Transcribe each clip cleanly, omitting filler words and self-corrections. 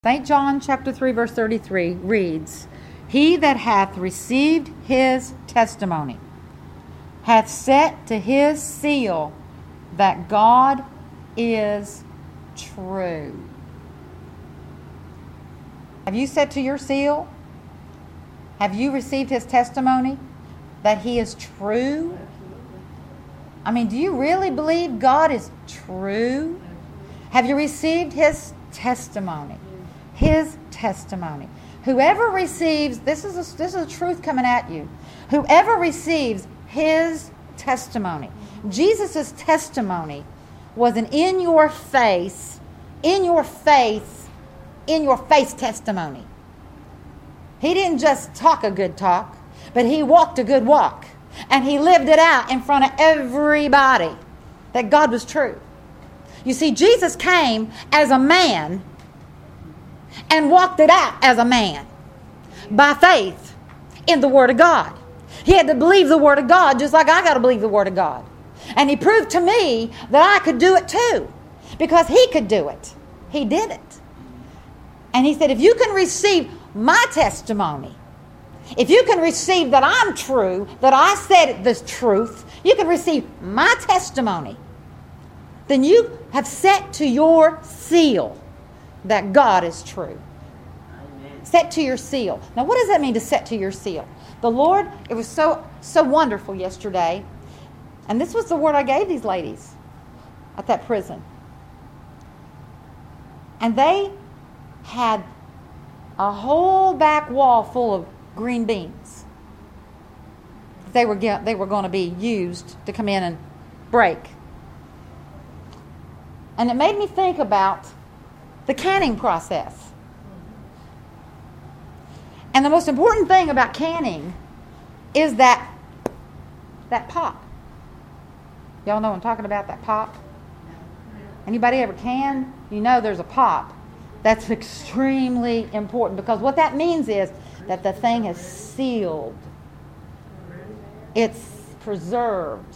St. John chapter 3 verse 33 reads, "He that hath received his testimony hath set to his seal that God is true." Have you set to your seal? Have you received his testimony that he is true? I mean, do you really believe God is true? Have you received his testimony? His testimony. Whoever receives, this is a truth coming at you. Whoever receives his testimony. Jesus' testimony was an in your face testimony. He didn't just talk a good talk, but he walked a good walk. And he lived it out in front of everybody that God was true. You see, Jesus came as a man and walked it out as a man by faith in the Word of God. He had to believe the Word of God just like I got to believe the Word of God. And he proved to me that I could do it too because he could do it. He did it. And he said, if you can receive my testimony, if you can receive that I'm true, that I said this truth, you can receive my testimony, then you have set to your seal that God is true. Amen. Set to your seal. Now, what does that mean to set to your seal? The Lord, it was so wonderful yesterday. And this was the word I gave these ladies at that prison. And they had a whole back wall full of green beans. They were going to be used to come in and break. And it made me think about the canning process. And the most important thing about canning is that pop. Y'all know what I'm talking about, that pop? Anybody ever can? You know there's a pop. That's extremely important because what that means is that the thing is sealed. It's preserved.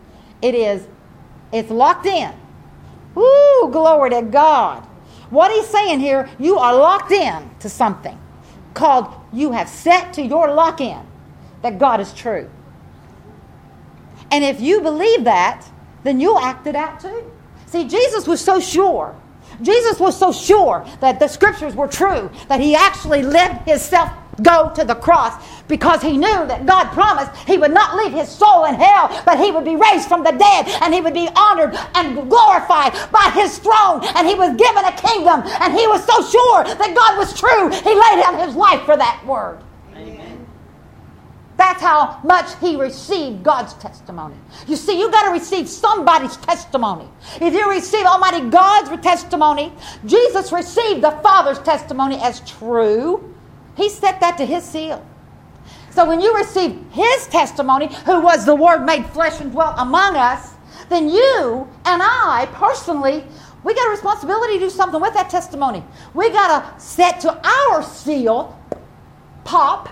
It's locked in. Woo, glory to God. What he's saying here, you are locked in to something called you have set to your lock-in that God is true. And if you believe that, then you'll act it out too. See, Jesus was so sure. Jesus was so sure that the scriptures were true that he actually let himself go to the cross because he knew that God promised he would not leave his soul in hell, but he would be raised from the dead and he would be honored and glorified by his throne, and he was given a kingdom, and he was so sure that God was true he laid down his life for that word. Amen. That's how much he received God's testimony. You see, you got to receive somebody's testimony. If you receive Almighty God's testimony, Jesus received the Father's testimony as true. He set that to his seal. So when you receive his testimony, who was the Word made flesh and dwelt among us, then you and I personally, we got a responsibility to do something with that testimony. We got to set to our seal, pop,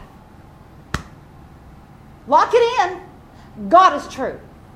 lock it in, God is true.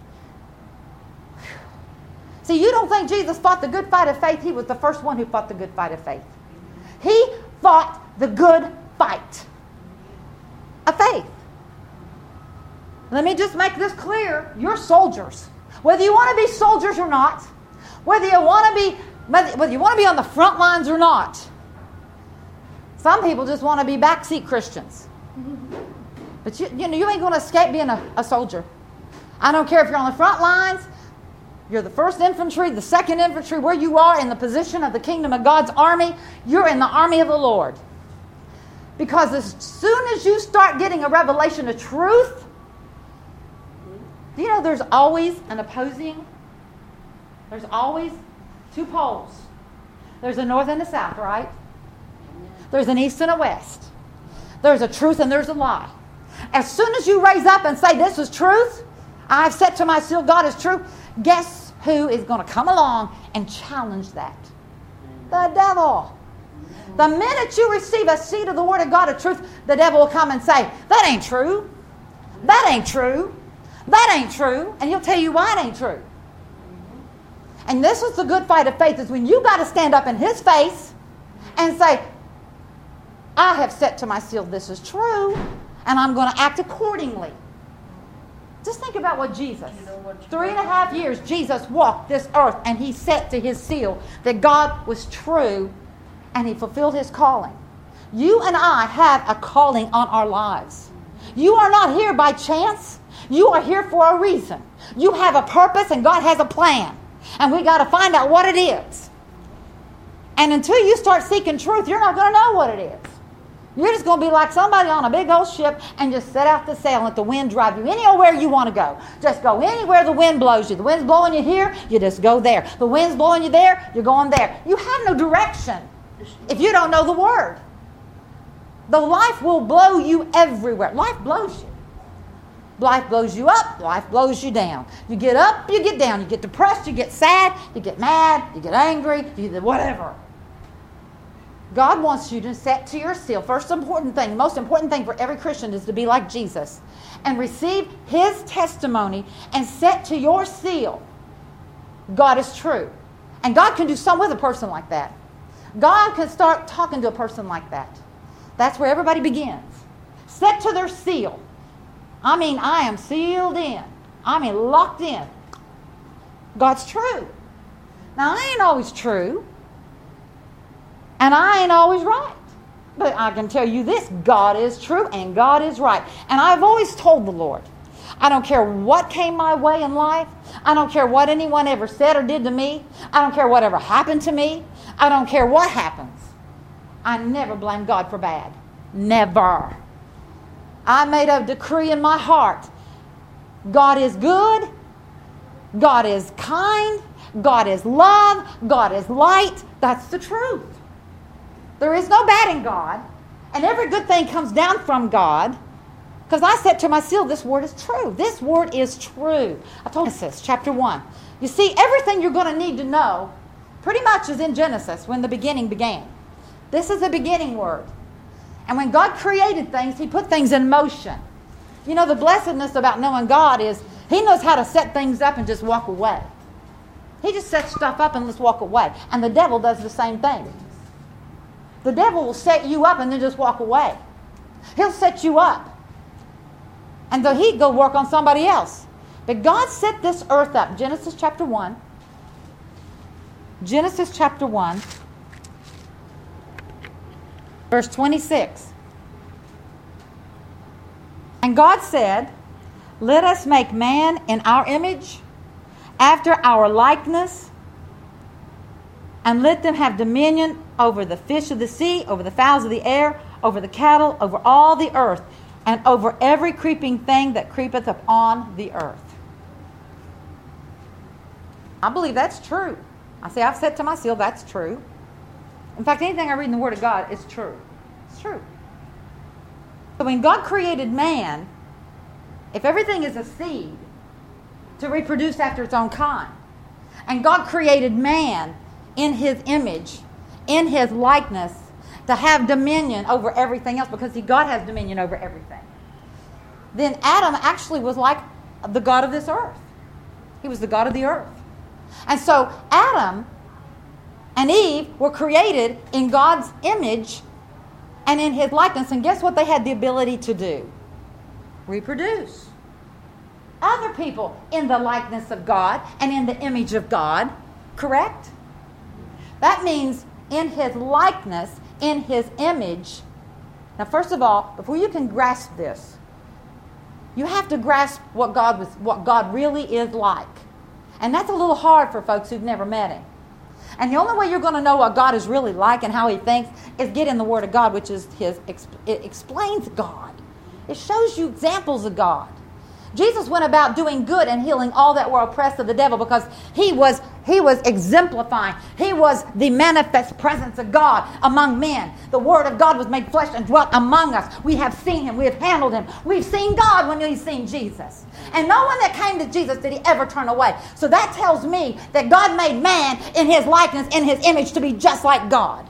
See, you don't think Jesus fought the good fight of faith? He was the first one who fought the good fight of faith. He fought the good fight of faith. Let me just make this clear. You're soldiers. Whether you want to be soldiers or not, whether you want to be on the front lines or not. Some people just want to be backseat Christians. But you ain't going to escape being a soldier. I don't care if you're on the front lines, you're the 1st infantry, the 2nd infantry, where you are in the position of the kingdom of God's army, you're in the army of the Lord. Because as soon as you start getting a revelation of truth, you know there's always there's always two poles. There's a north and a south, right? There's an east and a west. There's a truth and there's a lie. As soon as you raise up and say this is truth, I've set to my seal God is true, guess who is going to come along and challenge that? The devil. The minute you receive a seed of the Word of God of truth, the devil will come and say, that ain't true. That ain't true. That ain't true. And he'll tell you why it ain't true. And this is the good fight of faith, is when you got to stand up in his face and say, I have set to my seal this is true, and I'm going to act accordingly. Just think about what Jesus, 3.5 years, Jesus walked this earth, and he set to his seal that God was true, and he fulfilled his calling. You and I have a calling on our lives. You are not here by chance. You are here for a reason. You have a purpose, and God has a plan. And we got to find out what it is. And until you start seeking truth, you're not going to know what it is. You're just going to be like somebody on a big old ship and just set out the sail and let the wind drive you anywhere you want to go. Just go anywhere the wind blows you. The wind's blowing you here, you just go there. The wind's blowing you there, you're going there. You have no direction if you don't know the Word. The life will blow you everywhere. Life blows you. Life blows you up, life blows you down. You get up, you get down. You get depressed, you get sad, you get mad, you get angry, you get whatever. God wants you to set to your seal. First important thing, the most important thing for every Christian is to be like Jesus and receive his testimony and set to your seal. God is true. And God can do something with a person like that. God can start talking to a person like that. That's where everybody begins. Set to their seal. I mean, I am sealed in. I mean, locked in. God's true. Now, I ain't always true. And I ain't always right. But I can tell you this, God is true and God is right. And I've always told the Lord, I don't care what came my way in life. I don't care what anyone ever said or did to me. I don't care whatever happened to me. I don't care what happens. I never blame God for bad. Never. I made a decree in my heart. God is good. God is kind. God is love. God is light. That's the truth. There is no bad in God. And every good thing comes down from God. Because I said to my seal, this word is true. This word is true. I told Genesis chapter 1. You see, everything you're going to need to know pretty much is in Genesis when the beginning began. This is the beginning word. And when God created things, he put things in motion. You know, the blessedness about knowing God is he knows how to set things up and just walk away. He just sets stuff up and let's walk away. And the devil does the same thing. The devil will set you up and then just walk away. He'll set you up. And though he'd go work on somebody else. But God set this earth up. Genesis chapter 1. Genesis chapter 1. Verse 26. And God said, let us make man in our image, after our likeness, and let them have dominion over the fish of the sea, over the fowls of the air, over the cattle, over all the earth, and over every creeping thing that creepeth upon the earth. I believe that's true. I say, I've said to my seal, that's true. In fact, anything I read in the Word of God is true. It's true. So when God created man, if everything is a seed to reproduce after its own kind, and God created man in his image, in his likeness, to have dominion over everything else, because God has dominion over everything, then Adam actually was like the God of this earth. He was the God of the earth. And so Adam and Eve were created in God's image and in his likeness. And guess what they had the ability to do? Reproduce. Other people in the likeness of God and in the image of God. Correct? That means in his likeness, in his image. Now, first of all, before you can grasp this, you have to grasp what God really is like. And that's a little hard for folks who've never met him. And the only way you're going to know what God is really like and how he thinks is get in the Word of God, which is it explains God. It shows you examples of God. Jesus went about doing good and healing all that were oppressed of the devil because he was exemplifying. He was the manifest presence of God among men. The Word of God was made flesh and dwelt among us. We have seen him. We have handled him. We've seen God when we've seen Jesus. And no one that came to Jesus did he ever turn away. So that tells me that God made man in his likeness, in his image, to be just like God.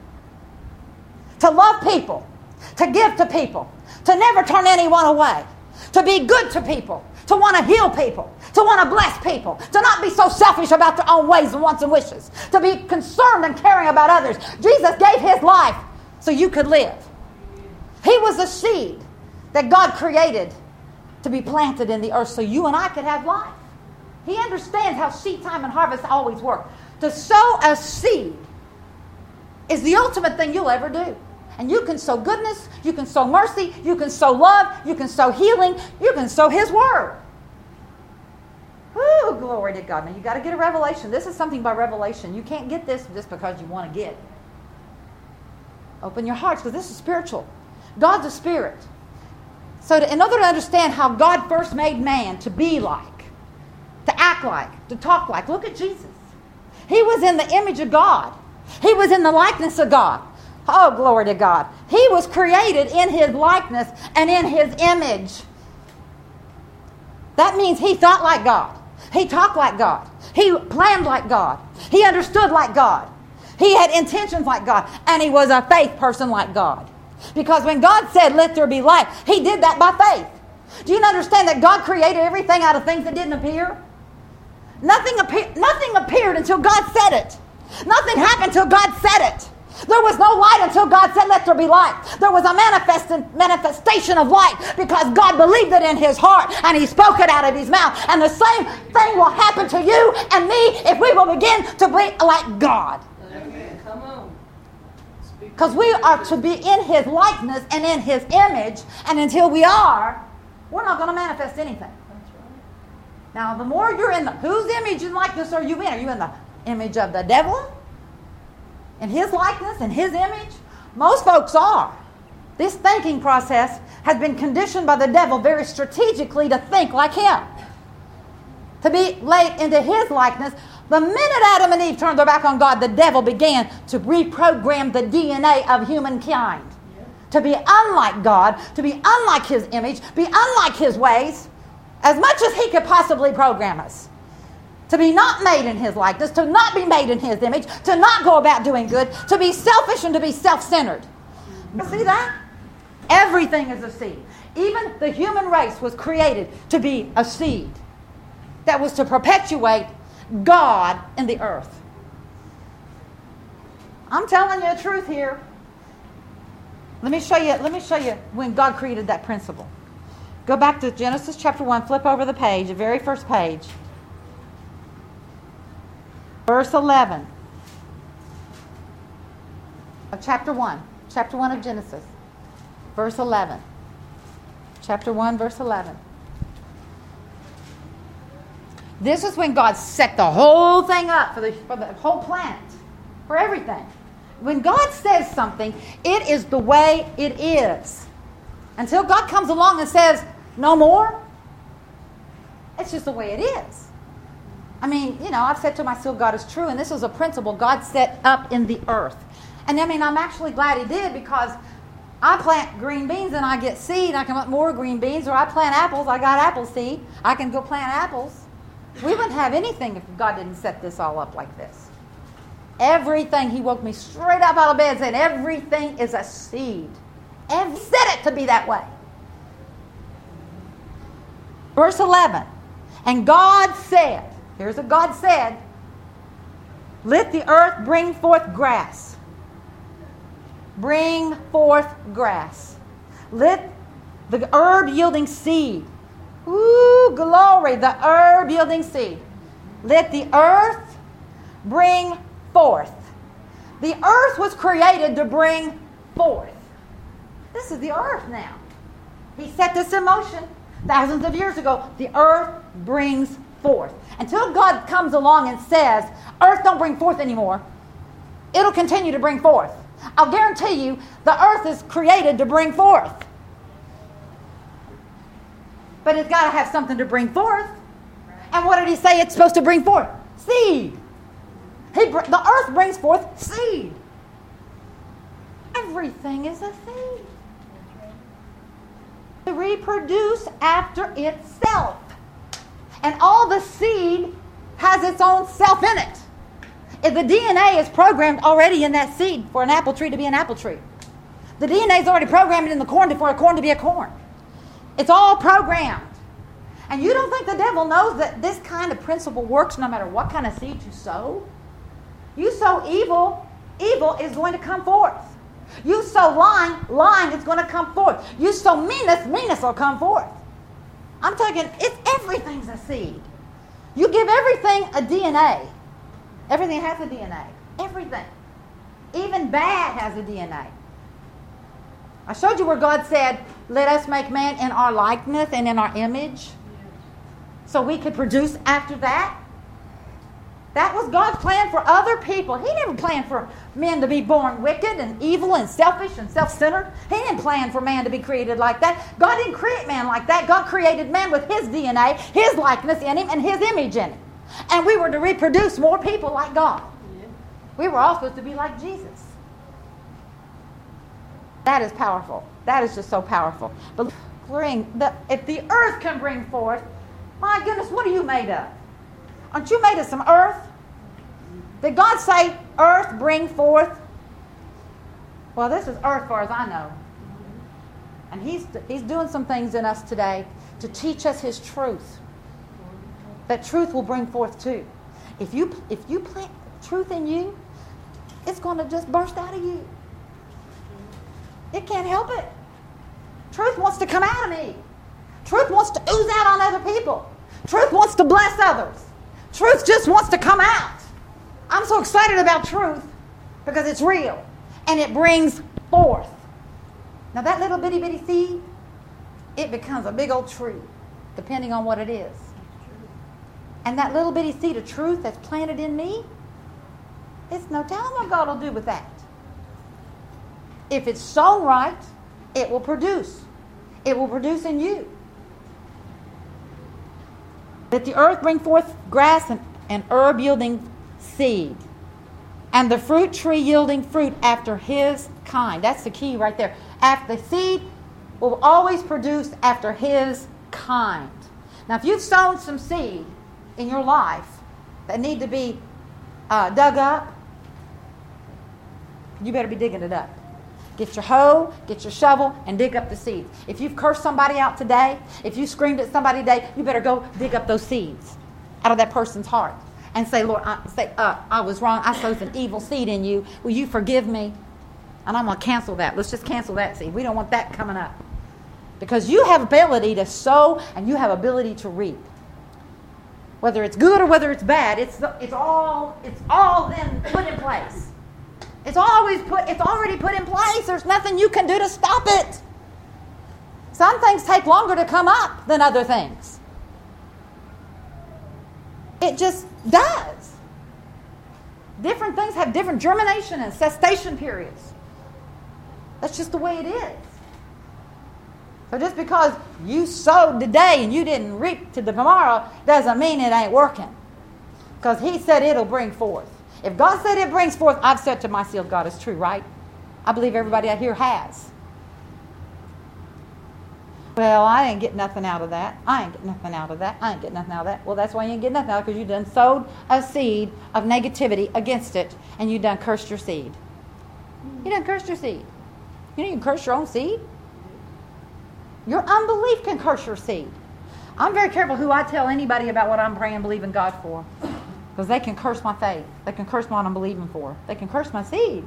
To love people. To give to people. To never turn anyone away. To be good to people, to want to heal people, to want to bless people, to not be so selfish about their own ways and wants and wishes, to be concerned and caring about others. Jesus gave his life so you could live. He was a seed that God created to be planted in the earth so you and I could have life. He understands how seed time and harvest always work. To sow a seed is the ultimate thing you'll ever do. And you can sow goodness, you can sow mercy, you can sow love, you can sow healing, you can sow his word. Woo, glory to God. Now you got to get a revelation. This is something by revelation. You can't get this just because you want to get it. Open your hearts, because this is spiritual. God's a spirit. So in order to understand how God first made man to be like, to act like, to talk like, look at Jesus. He was in the image of God. He was in the likeness of God. Oh, glory to God. He was created in his likeness and in his image. That means he thought like God. He talked like God. He planned like God. He understood like God. He had intentions like God. And he was a faith person like God. Because when God said, let there be light, he did that by faith. Do you understand that God created everything out of things that didn't appear? Nothing appeared until God said it. Nothing happened until God said it. There was no light until God said, let there be light. There was a manifestation of light because God believed it in his heart and he spoke it out of his mouth. And the same thing will happen to you and me if we will begin to be like God. Amen. Come on. Because we are to be in his likeness and in his image. And until we are, we're not going to manifest anything. Now, the more you're in whose image and likeness are you in? Are you in the image of the devil? In his likeness, in his image? Most folks are. This thinking process has been conditioned by the devil very strategically to think like him. To be laid into his likeness. The minute Adam and Eve turned their back on God, the devil began to reprogram the DNA of humankind. To be unlike God, to be unlike his image, be unlike his ways, as much as he could possibly program us. To be not made in his likeness, to not be made in his image, to not go about doing good, to be selfish and to be self-centered. You see that? Everything is a seed. Even the human race was created to be a seed that was to perpetuate God in the earth. I'm telling you the truth here. Let me show you when God created that principle. Go back to Genesis chapter 1, flip over the page, the very first page. Verse 11 of chapter 1. Chapter 1 of Genesis. Verse 11. Chapter 1, verse 11. This is when God set the whole thing up for the whole planet, for everything. When God says something, it is the way it is. Until God comes along and says, no more, it's just the way it is. I mean, I've said to myself, God is true, and this is a principle God set up in the earth. And I'm actually glad he did, because I plant green beans and I get seed, I come up more green beans, or I plant apples, I got apple seed, I can go plant apples. We wouldn't have anything if God didn't set this all up like this. Everything, he woke me straight up out of bed saying, everything is a seed. And he said it to be that way. Verse 11. And God said, here's what God said, let the earth bring forth grass. Bring forth grass. Let the herb yielding seed. Ooh, glory, the herb yielding seed. Let the earth bring forth. The earth was created to bring forth. This is the earth now. He set this in motion thousands of years ago. The earth brings forth. Until God comes along and says, earth don't bring forth anymore, it'll continue to bring forth. I'll guarantee you, the earth is created to bring forth. But it's got to have something to bring forth. And what did he say it's supposed to bring forth? Seed. The earth brings forth seed. Everything is a seed. To reproduce after itself. And all the seed has its own self in it. If the DNA is programmed already in that seed for an apple tree to be an apple tree. The DNA is already programmed in the corn for a corn to be a corn. It's all programmed. And you don't think the devil knows that this kind of principle works no matter what kind of seed you sow? You sow evil, evil is going to come forth. You sow lying, lying is going to come forth. You sow meanness, meanness will come forth. I'm talking, everything's a seed. You give everything a DNA. Everything has a DNA. Everything. Even bad has a DNA. I showed you where God said, let us make man in our likeness and in our image. So we could produce after that. That was God's plan for other people. He never planned for men to be born wicked and evil and selfish and self-centered. He didn't plan for man to be created like that. God didn't create man like that. God created man with his DNA, his likeness in him, and his image in him. And we were to reproduce more people like God. We were all supposed to be like Jesus. That is powerful. That is just so powerful. But if the earth can bring forth, my goodness, what are you made of? Aren't you made of some earth? Did God say, earth bring forth? Well, this is earth far as I know. And he's doing some things in us today to teach us his truth. That truth will bring forth too. If you plant truth in you, it's going to just burst out of you. It can't help it. Truth wants to come out of me. Truth wants to ooze out on other people. Truth wants to bless others. Truth just wants to come out. I'm so excited about truth because it's real and it brings forth. Now that little bitty bitty seed, it becomes a big old tree depending on what it is. And that little bitty seed of truth that's planted in me, it's no telling what God will do with that. If it's sown right, it will produce. It will produce in you. Let the earth bring forth grass and herb yielding seed, and the fruit tree yielding fruit after his kind. That's the key right there. After the seed will always produce after his kind. Now, if you've sown some seed in your life that need to be dug up, you better be digging it up. Get your hoe, get your shovel, and dig up the seeds. If you've cursed somebody out today, if you screamed at somebody today, you better go dig up those seeds out of that person's heart and say, Lord, I was wrong. I sowed an evil seed in you. Will you forgive me? And I'm going to cancel that. Let's just cancel that seed. We don't want that coming up. Because you have ability to sow and you have ability to reap. Whether it's good or whether it's bad, it's all then put in place. It's already put in place. There's nothing you can do to stop it. Some things take longer to come up than other things. It just does. Different things have different germination and cessation periods. That's just the way it is. So just because you sowed today and you didn't reap to the tomorrow doesn't mean it ain't working. Because he said it'll bring forth. If God said it brings forth, I've said to my seal, God is true, right? I believe everybody out here has. Well, I didn't get nothing out of that. I ain't get nothing out of that. I ain't get nothing out of that. Well, that's why you ain't get nothing out of it, because you done sowed a seed of negativity against it, and you done cursed your seed. You done cursed your seed. You know you can curse your own seed. Your unbelief can curse your seed. I'm very careful who I tell anybody about what I'm praying and believing God for. Because they can curse my faith. They can curse what I'm believing for. They can curse my seed.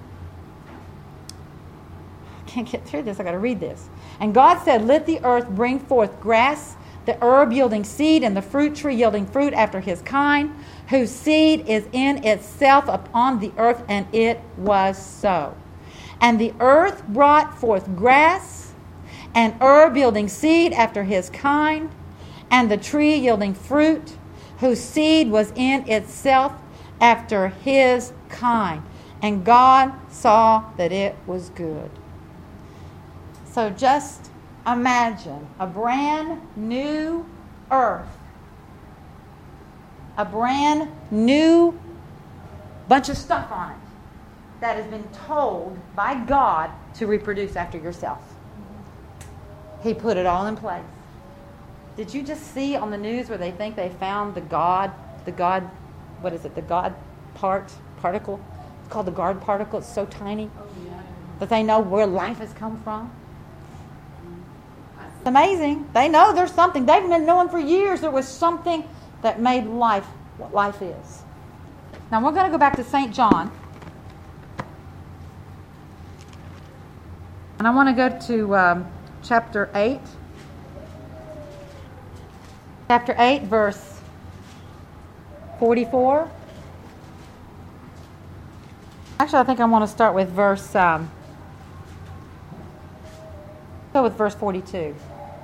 I can't get through this. I got to read this. And God said, let the earth bring forth grass, the herb yielding seed, and the fruit tree yielding fruit after his kind, whose seed is in itself upon the earth, and it was so. And the earth brought forth grass, and herb yielding seed after his kind, and the tree yielding fruit, whose seed was in itself after his kind. And God saw that it was good. So just imagine a brand new earth. A brand new bunch of stuff on it that has been told by God to reproduce after yourself. He put it all in place. Did you just see on the news where they think they found the God, what is it, the God particle? It's called the God particle. It's so tiny that they know where life has come from. It's amazing. They know there's something. They've been knowing for years there was something that made life what life is. Now we're going to go back to St. John. And I want to go to chapter 8. Chapter 8, verse 44. Actually, I think I want to start with verse 42.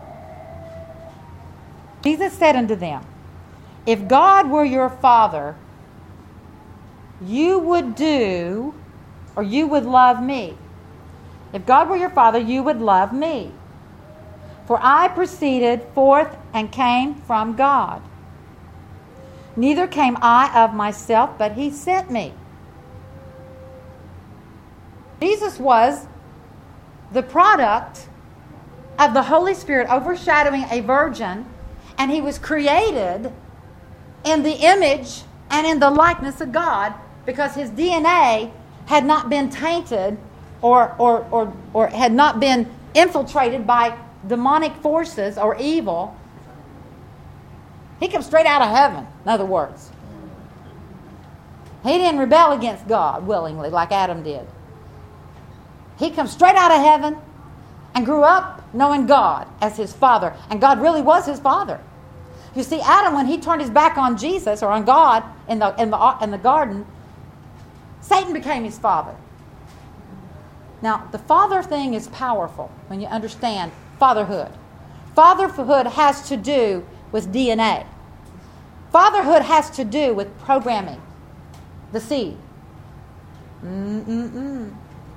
Jesus said unto them, if God were your Father, you would do, or you would love me. If God were your Father, you would love me. For I proceeded forth and came from God. Neither came I of myself, but he sent me. Jesus was the product of the Holy Spirit overshadowing a virgin, and he was created in the image and in the likeness of God because his DNA had not been tainted or had not been infiltrated by demonic forces or evil. He came straight out of heaven, in other words. He didn't rebel against God willingly like Adam did. He comes straight out of heaven and grew up knowing God as his Father. And God really was his Father. You see, Adam, when he turned his back on Jesus or on God in the garden, Satan became his father. Now, the father thing is powerful when you understand fatherhood. Fatherhood has to do with DNA. Fatherhood has to do with programming the seed. The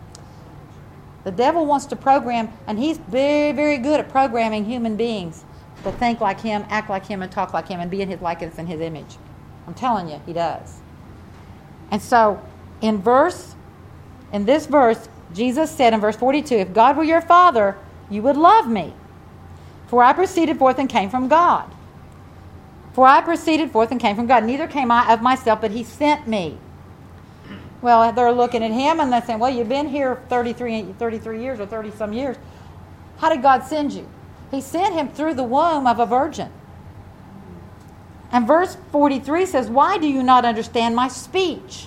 devil wants to program, and he's very, very good at programming human beings to think like him, act like him, and talk like him, and be in his likeness and his image. I'm telling you, he does. And so, in this verse, Jesus said in verse 42, if God were your Father, you would love me. For I proceeded forth and came from God. For I proceeded forth and came from God. Neither came I of myself, but he sent me. Well, they're looking at him and they're saying, well, you've been here 33 years or 30-some years. How did God send you? He sent him through the womb of a virgin. And verse 43 says, why do you not understand my speech?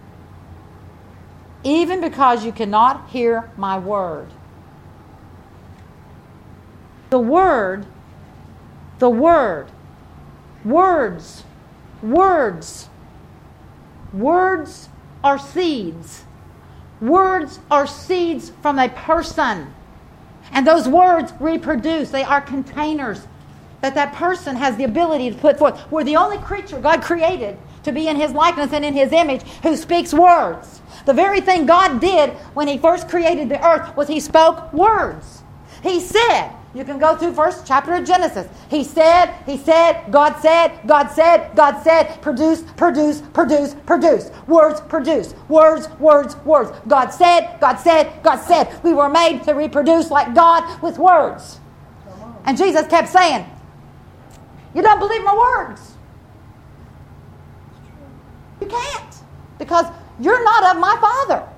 Even because you cannot hear my word. The word, words are seeds. Words are seeds from a person. And those words reproduce. They are containers that person has the ability to put forth. We're the only creature God created to be in his likeness and in his image who speaks words. The very thing God did when he first created the earth was he spoke words. He said, you can go through first chapter of Genesis. He said, God said, produce. Words produce. Words. God said. We were made to reproduce like God with words. And Jesus kept saying, you don't believe my words. You can't. Because you're not of my Father.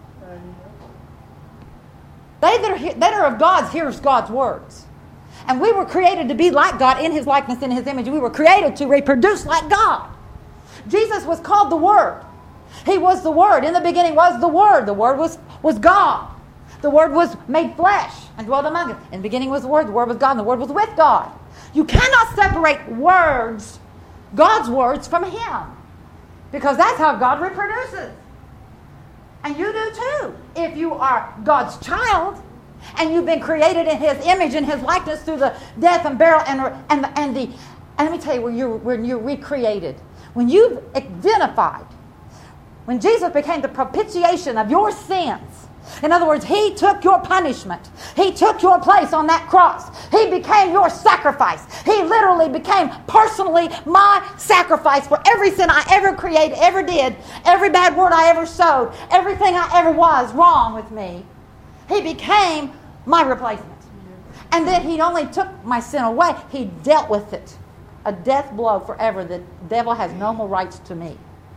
They that are of God's hears God's words. And we were created to be like God in his likeness, in his image. We were created to reproduce like God. Jesus was called the Word. He was the Word. In the beginning was the Word. The Word was God. The Word was made flesh and dwelt among us. In the beginning was the Word was God, and the Word was with God. You cannot separate words, God's words, from him. Because that's how God reproduces. And you do too. If you are God's child and you've been created in his image and his likeness through the death and burial and let me tell you, when you're recreated, when you've identified, when Jesus became the propitiation of your sins. In other words, he took your punishment. He took your place on that cross. He became your sacrifice. He literally became personally my sacrifice for every sin I ever created, ever did, every bad word I ever sowed, everything I ever was wrong with me. He became my replacement. And then he not only took my sin away, he dealt with it. A death blow forever. The devil has no more rights to me.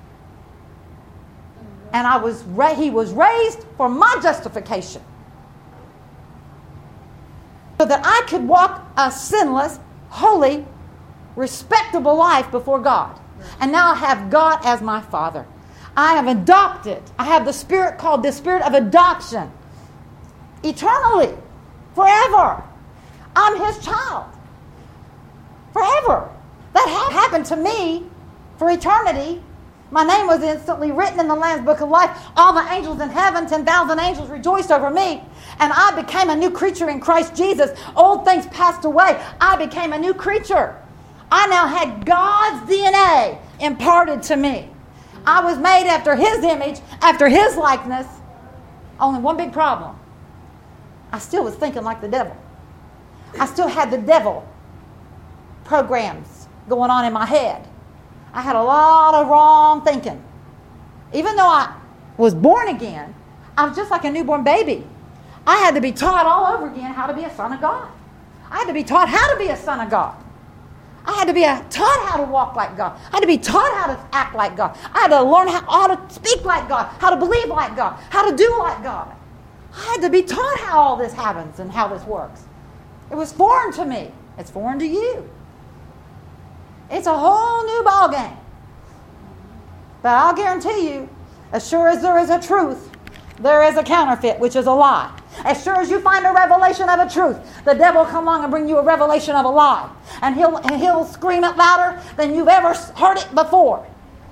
And he was raised for my justification. so that I could walk a sinless, holy, respectable life before God. And now I have God as my Father. I have adopted. I have the Spirit called the Spirit of adoption. Eternally. Forever. I'm His child. Forever. That happened to me for eternity. My name was instantly written in the Lamb's Book of Life. All the angels in heaven, 10,000 angels rejoiced over me. And I became a new creature in Christ Jesus. Old things passed away. I became a new creature. I now had God's DNA imparted to me. I was made after His image, after His likeness. Only one big problem. I still was thinking like the devil. I still had the devil programs going on in my head. I had a lot of wrong thinking. Even though I was born again, I was just like a newborn baby. I had to be taught all over again how to be a son of God. I had to be taught how to be a son of God. I had to be taught how to walk like God. I had to be taught how to act like God. I had to learn how to speak like God, how to believe like God, how to do like God. I had to be taught how all this happens and how this works. It was foreign to me. It's foreign to you. It's a whole new ball game. But I'll guarantee you, as sure as there is a truth, there is a counterfeit, which is a lie. As sure as you find a revelation of a truth, the devil will come along and bring you a revelation of a lie. And he'll scream it louder than you've ever heard it before.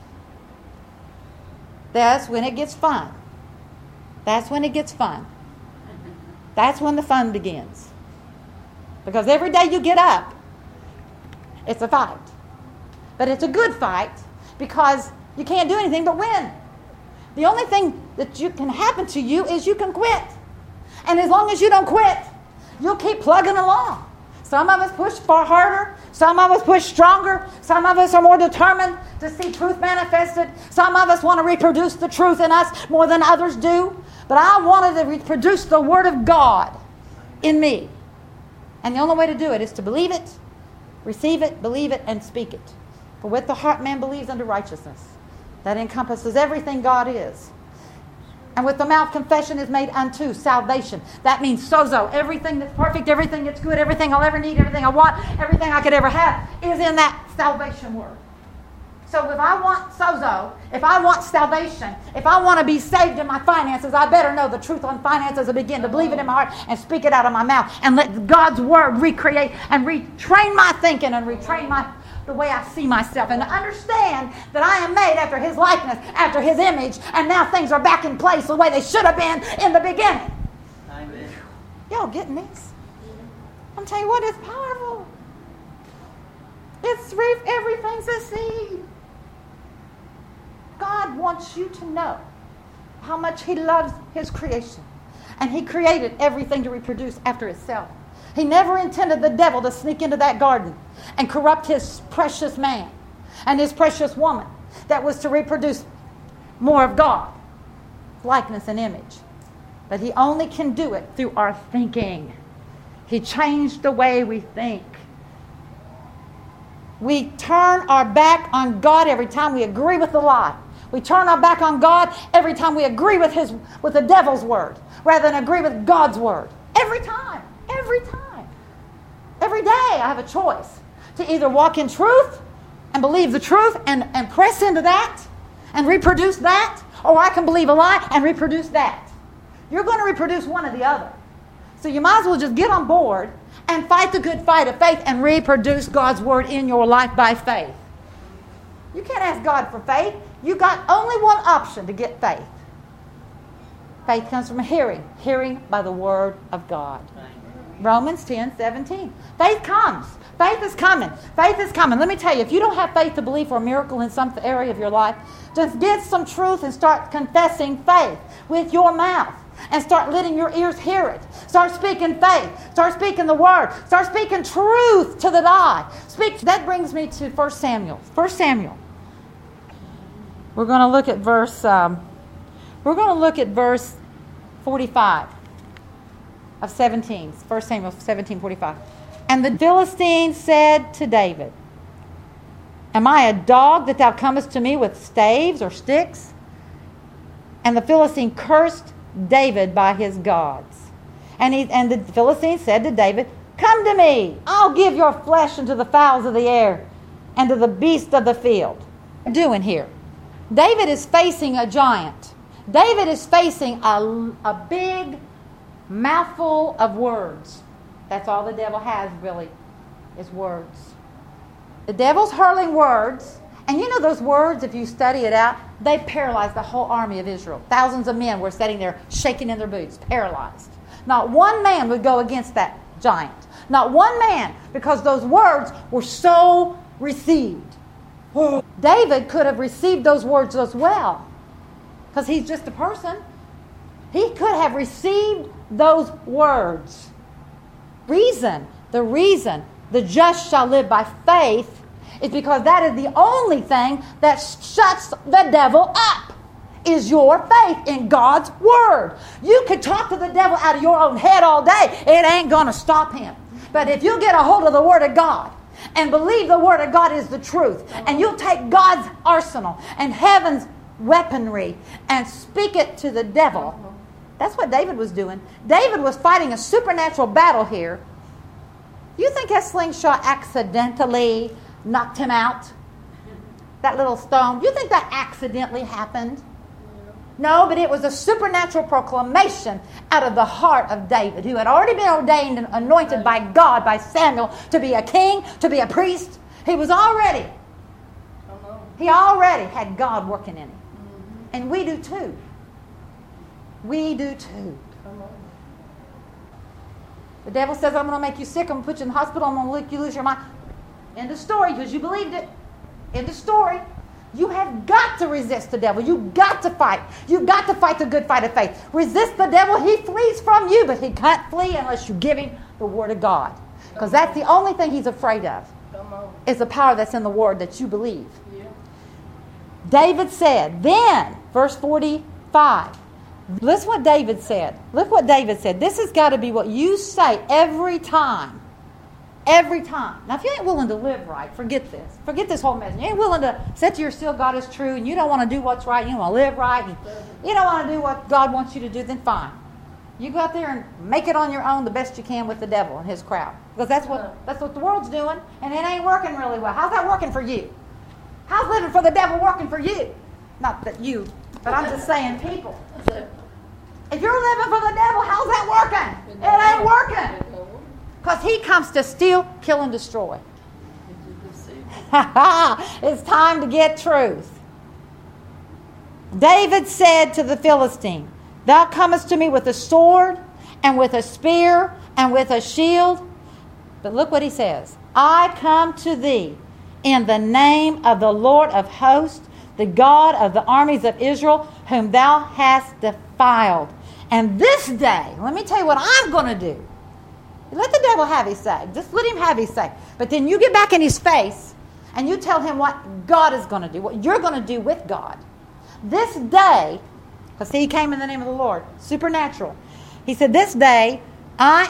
That's when it gets fun. That's when it gets fun. That's when the fun begins. Because every day you get up, it's a fight. But it's a good fight because you can't do anything but win. The only thing that can happen to you is you can quit. And as long as you don't quit, you'll keep plugging along. Some of us push far harder. Some of us push stronger. Some of us are more determined to see truth manifested. Some of us want to reproduce the truth in us more than others do. But I wanted to reproduce the Word of God in me. And the only way to do it is to believe it, receive it, believe it, and speak it. For with the heart man believes unto righteousness. That encompasses everything God is. And with the mouth confession is made unto salvation. That means sozo. Everything that's perfect, everything that's good, everything I'll ever need, everything I want, everything I could ever have is in that salvation word. So if I want sozo, if I want salvation, if I want to be saved in my finances, I better know the truth on finances and begin to believe it in my heart and speak it out of my mouth and let God's word recreate and retrain my thinking and retrain the way I see myself and to understand that I am made after His likeness, after His image, and now things are back in place the way they should have been in the beginning. Amen. Y'all getting this? I'm telling you what, it's powerful. It's everything's a seed. God wants you to know how much He loves His creation. And He created everything to reproduce after itself. He never intended the devil to sneak into that garden and corrupt His precious man and His precious woman that was to reproduce more of God, likeness and image. But He only can do it through our thinking. He changed the way we think. We turn our back on God every time we agree with the lie. We turn our back on God every time we agree with the devil's word rather than agree with God's word. Every time. Every time. Every day I have a choice to either walk in truth and believe the truth and press into that and reproduce that, or I can believe a lie and reproduce that. You're going to reproduce one or the other. So you might as well just get on board and fight the good fight of faith and reproduce God's word in your life by faith. You can't ask God for faith. You got only one option to get faith. Faith comes from hearing. Hearing by the word of God. Romans 10:17. Faith comes. Faith is coming. Faith is coming. Let me tell you, if you don't have faith to believe for a miracle in some area of your life, just get some truth and start confessing faith with your mouth. And start letting your ears hear it. Start speaking faith. Start speaking the word. Start speaking truth to the die. That brings me to 1 Samuel. 1 Samuel. We're going to look at verse 45 of 17. 1 Samuel 17:45. And the Philistine said to David, Am I a dog that thou comest to me with staves or sticks? And the Philistine cursed David by his gods. And the Philistine said to David, "Come to me. I'll give your flesh unto the fowls of the air and to the beasts of the field." What are you doing here? David is facing a giant. David is facing a big mouthful of words. That's all the devil has, really, is words. The devil's hurling words. And you know those words, if you study it out, they paralyzed the whole army of Israel. Thousands of men were sitting there shaking in their boots, paralyzed. Not one man would go against that giant. Not one man, because those words were so received. David could have received those words as well, because he's just a person. He could have received those words. The reason the just shall live by faith is because that is the only thing that shuts the devil up, is your faith in God's word. You could talk to the devil out of your own head all day. It ain't going to stop him. But if you get a hold of the word of God and believe the word of God is the truth, and you'll take God's arsenal and heaven's weaponry and speak it to the devil. That's what David was doing. David was fighting a supernatural battle here. You think that slingshot accidentally knocked him out? That little stone. You think that accidentally happened? No, but it was a supernatural proclamation out of the heart of David, who had already been ordained and anointed by God, by Samuel, to be a king, to be a priest. He already had God working in him. And we do too. We do too. The devil says, "I'm going to make you sick. I'm going to put you in the hospital. I'm going to make you lose your mind." End of story, because you believed it. End of story. You have got to resist the devil. You've got to fight. You've got to fight the good fight of faith. Resist the devil. He flees from you, but he can't flee unless you give him the word of God. Because that's the only thing he's afraid of. Is the power that's in the word that you believe. Yeah. David said, then, verse 45. Listen what David said. Look what David said. This has got to be what you say every time. Every time. Now, if you ain't willing to live right, forget this. Forget this whole message. You ain't willing to sit to your still, God is true, and you don't want to do what's right, you don't want to live right, and you don't want to do what God wants you to do, then fine. You go out there and make it on your own the best you can with the devil and his crowd. Because that's what the world's doing, and it ain't working really well. How's that working for you? How's living for the devil working for you? Not that you, but I'm just saying people. If you're living for the devil, how's that working? It ain't working. Because he comes to steal, kill, and destroy. It's time to get truth. David said to the Philistine, "Thou comest to me with a sword, and with a spear, and with a shield." But look what he says. "I come to thee in the name of the Lord of hosts, the God of the armies of Israel, whom thou hast defiled. And this day," let me tell you what I'm going to do. Let the devil have his say. Just let him have his say. But then you get back in his face and you tell him what God is going to do, what you're going to do with God. This day, because he came in the name of the Lord, supernatural. He said, "This day I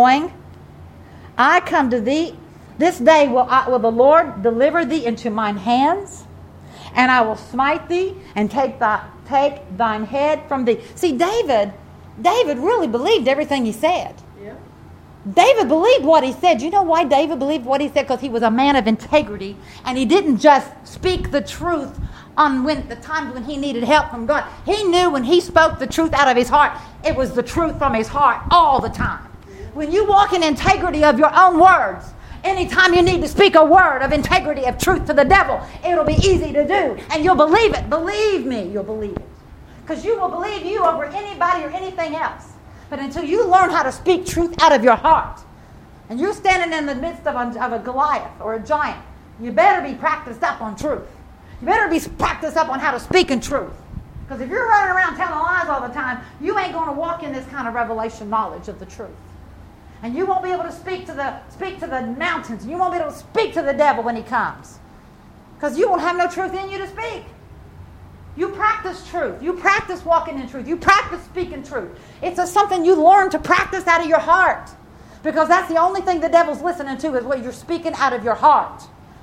come to thee. This day will the Lord deliver thee into mine hands, and I will smite thee and take thine head from thee." See, David really believed everything he said. Yeah. David believed what he said. You know why David believed what he said? Because he was a man of integrity, and he didn't just speak the truth on the times when he needed help from God. He knew when he spoke the truth out of his heart, it was the truth from his heart all the time. When you walk in integrity of your own words, anytime you need to speak a word of integrity, of truth to the devil, it'll be easy to do, and you'll believe it. Believe me, you'll believe it. Because you will believe you over anybody or anything else. But until you learn how to speak truth out of your heart, and you're standing in the midst of a Goliath or a giant, you better be practiced up on truth. You better be practiced up on how to speak in truth. Because if you're running around telling lies all the time, you ain't going to walk in this kind of revelation knowledge of the truth. And you won't be able to speak to the mountains. You won't be able to speak to the devil when he comes. Because you won't have no truth in you to speak. You practice truth. You practice walking in truth. You practice speaking truth. It's something you learn to practice out of your heart. Because that's the only thing the devil's listening to, is what you're speaking out of your heart.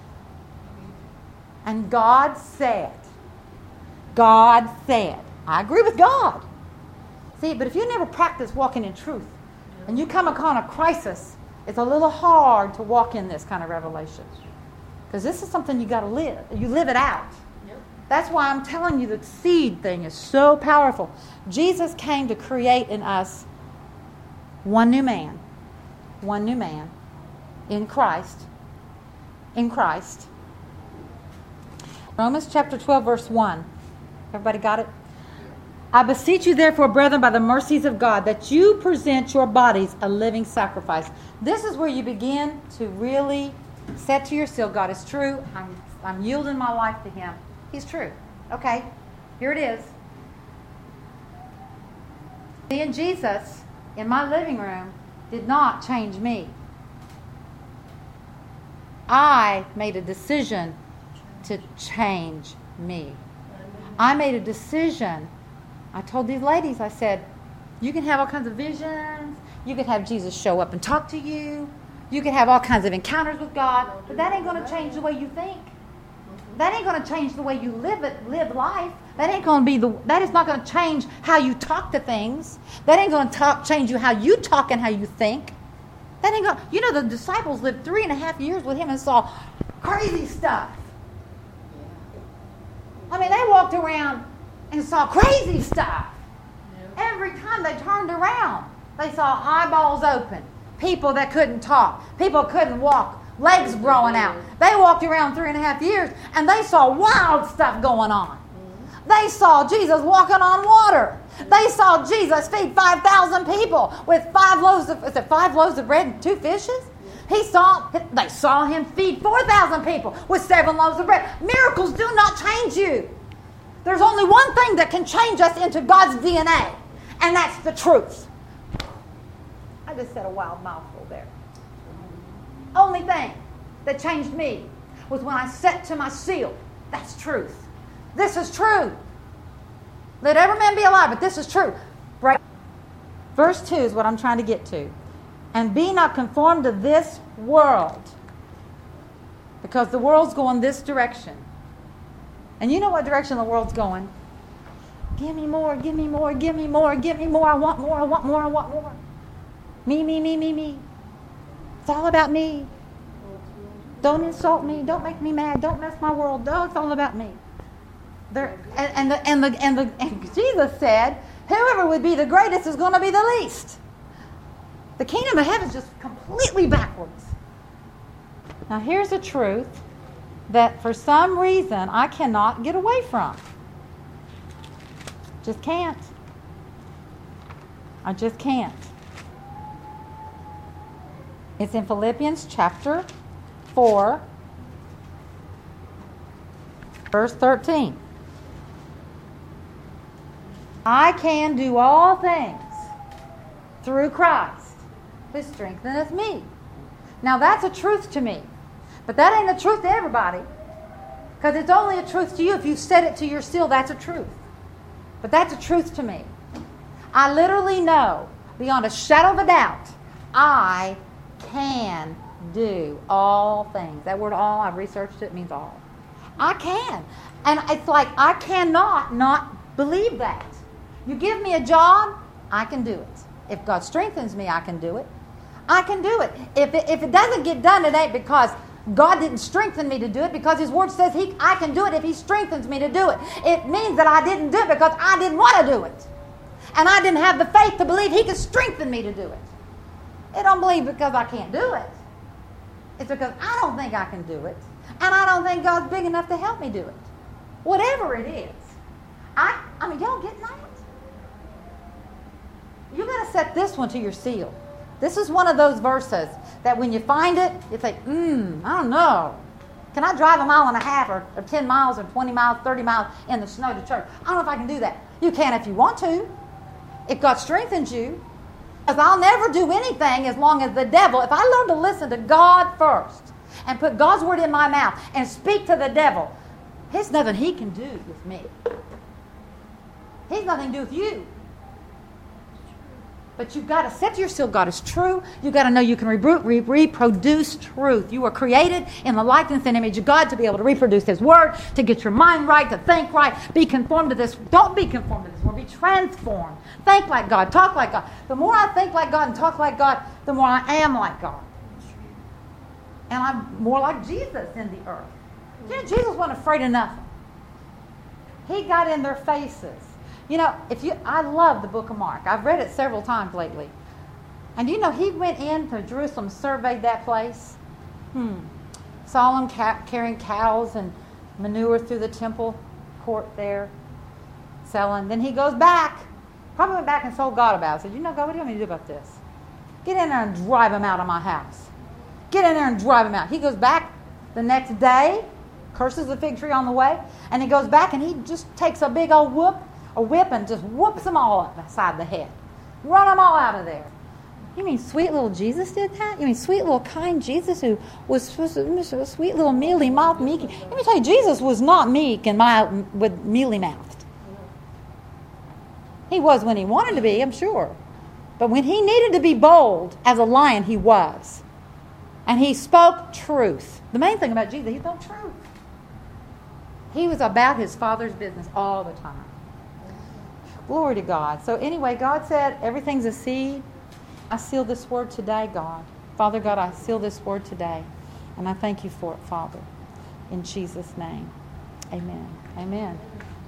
And God said, I agree with God. See, but if you never practice walking in truth, and you come upon a crisis, it's a little hard to walk in this kind of revelation. Because this is something you got to live. You live it out. That's why I'm telling you the seed thing is so powerful. Jesus came to create in us one new man in Christ. In Christ. Romans chapter 12, verse 1. Everybody got it? I beseech you therefore, brethren, by the mercies of God, that you present your bodies a living sacrifice. This is where you begin to really set to your seal, God is true. I'm yielding my life to Him. He's true. Okay, here it is. Seeing Jesus in my living room did not change me. I made a decision to change me. I made a decision. I told these ladies, I said, you can have all kinds of visions. You can have Jesus show up and talk to you. You can have all kinds of encounters with God. But that ain't going to change the way you think. That ain't going to change the way you live life. That is not going to change how you talk to things. That ain't going to change you how you talk and how you think. That ain't going. You know, the disciples lived 3.5 years with Him and saw crazy stuff. I mean, they walked around and saw crazy stuff. Every time they turned around, they saw eyeballs open, people that couldn't talk, people couldn't walk, legs growing out. They walked around 3.5 years and they saw wild stuff going on. They saw Jesus walking on water. They saw Jesus feed 5,000 people with 5 loaves of bread and 2 fishes. They saw Him feed 4,000 people with 7 loaves of bread. Miracles do not change you. There's only one thing that can change us into God's DNA, and that's the truth. I just said a wild mouthful there. Only thing that changed me was when I set to my seal. That's truth. This is true. Let every man be alive, but this is true. Right. Verse 2 is what I'm trying to get to. And be not conformed to this world, because the world's going this direction. And you know what direction the world's going? Give me more, give me more, give me more, give me more. I want more, I want more, I want more. Me, me, me, me, me. It's all about me. Don't insult me. Don't make me mad. Don't mess my world. No, it's all about me. And Jesus said, whoever would be the greatest is going to be the least. The kingdom of heaven is just completely backwards. Now here's the truth that for some reason I cannot get away from. Just can't. I just can't. It's in Philippians chapter 4, verse 13. I can do all things through Christ who strengtheneth me. Now that's a truth to me. But that ain't a truth to everybody. Because it's only a truth to you. If you set it to your seal, that's a truth. But that's a truth to me. I literally know, beyond a shadow of a doubt, I can do all things. That word all, I've researched it, means all. I can. And it's like I cannot not believe that. You give me a job, I can do it. If God strengthens me, I can do it. I can do it. If it doesn't get done, it ain't because God didn't strengthen me to do it, because His Word says I can do it if He strengthens me to do it. It means that I didn't do it because I didn't want to do it. And I didn't have the faith to believe He could strengthen me to do it. I don't believe because I can't do it. It's because I don't think I can do it. And I don't think God's big enough to help me do it. Whatever it is. I mean, y'all getting that? You got to set this one to your seal. This is one of those verses that when you find it, you think, I don't know. Can I drive 1.5 miles or 10 miles or 20 miles, 30 miles in the snow to church? I don't know if I can do that. You can if you want to. If God strengthens you. Because I'll never do anything as long as the devil, if I learn to listen to God first and put God's word in my mouth and speak to the devil, there's nothing he can do with me. He's nothing to do with you. But you've got to set your seal. God is true. You've got to know you can reproduce truth. You were created in the likeness and image of God to be able to reproduce His Word, to get your mind right, to think right, be conformed to this. Don't be conformed to this world. Be transformed. Think like God. Talk like God. The more I think like God and talk like God, the more I am like God. And I'm more like Jesus in the earth. You know, Jesus wasn't afraid of nothing. He got in their faces. You know, I love the book of Mark. I've read it several times lately. And you know, he went into Jerusalem, surveyed that place. Saw them carrying cows and manure through the temple court there, selling. Then he goes back, probably went back and told God about it. Said, you know, God, what do you want me to do about this? Get in there and drive him out of my house. Get in there and drive him out. He goes back the next day, curses the fig tree on the way, and he goes back and he just takes a big old whip and just whoops them all up beside the head. Run them all out of there. You mean sweet little Jesus did that? You mean sweet little kind Jesus who was supposed to be a sweet little mealy mouth meek? Let me tell you, Jesus was not meek and mild with mealy mouthed. He was when he wanted to be, I'm sure. But when he needed to be bold as a lion, he was. And he spoke truth. The main thing about Jesus, he spoke truth. He was about his Father's business all the time. Glory to God. So anyway, God said everything's a seed. I seal this word today, God. Father God, I seal this word today. And I thank you for it, Father. In Jesus' name. Amen. Amen.